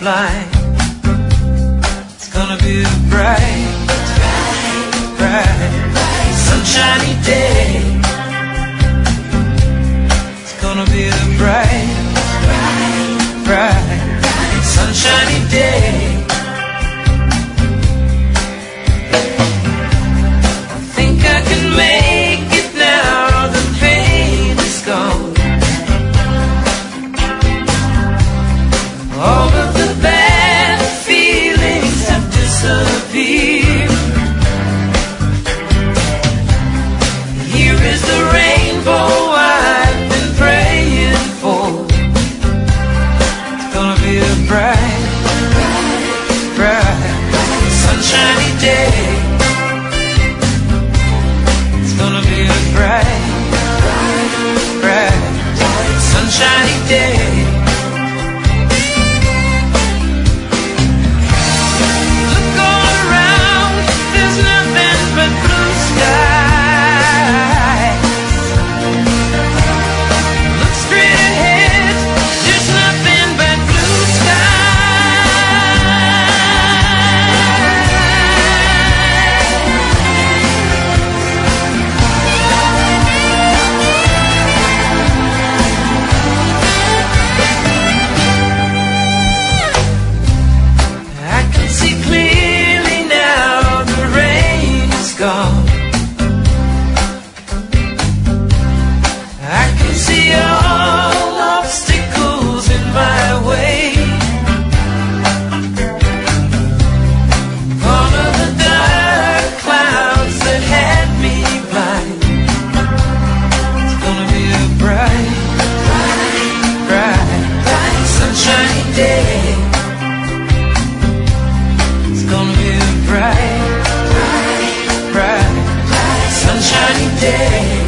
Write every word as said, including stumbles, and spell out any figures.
blind. It's gonna be a bright, bright, bright, sunshiny day. It's gonna be a bright, bright, bright, bright, sunshiny day. I think I can make it now. The pain is gone. All of the bad feelings have disappeared. Here is the rainbow I've been praying for. It's gonna be a bright, bright, bright, sunshiny day. It's gonna be a bright, bright, bright, sunshiny day. I can see all obstacles in my way. All of the dark clouds that had me blind. It's gonna be a bright, bright, bright, bright, sunshiny day. It's gonna be a bright, bright, bright, bright, sunshiny day.